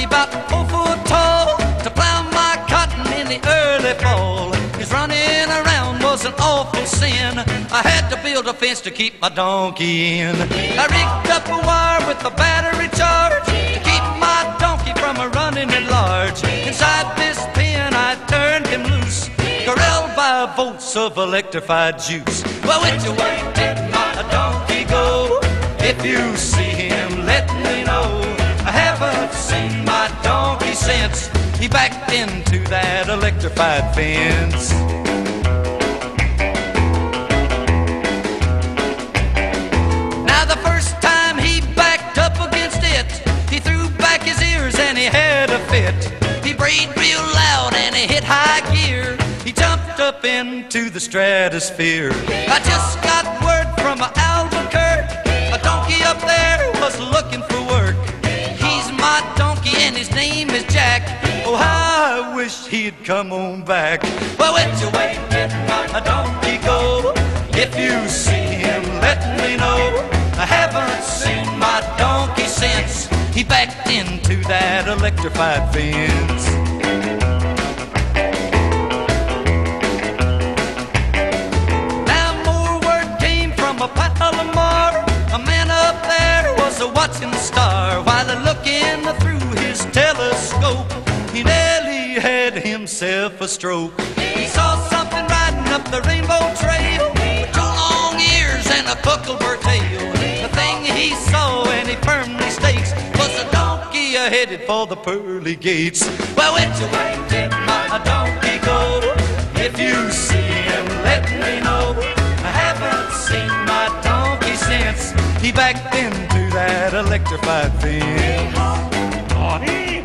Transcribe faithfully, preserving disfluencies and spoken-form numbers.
about four foot tall, to plow my cotton in the early fall. His running around was an awful sin. I had to build a fence to keep my donkey in. I rigged up a wire with a battery charge to keep my donkey from a running at large. Inside this pen I turned him loose, corralled by volts of electrified juice. Well, which way did my donkey go? If you see him, let me know. I haven't seen my donkey since he backed into that electrified fence. Now the first time he backed up against it, he threw back his ears and he had a fit. He brayed real loud and he hit high gear. He jumped up into the stratosphere. I just got word from Albuquerque, a donkey up there was looking for work. He's my donkey and his name is Jack. Oh, how I wish he'd come on back. Well, which way did my donkey go? If you see him, let me know. I haven't seen my donkey since he backed into that electrified fence. Now more word came from a Palomar. A man up there was a-watching the star, while a-looking through his telescope, he nearly had himself a stroke. He saw something riding up the Rainbow Trail with two long ears and a huckleberry tail. The thing he saw and he firmly states was a donkey headed for the pearly gates. Well, which way did my donkey go? If you see him, let me know. I haven't seen my donkey since he backed into that electrified fence.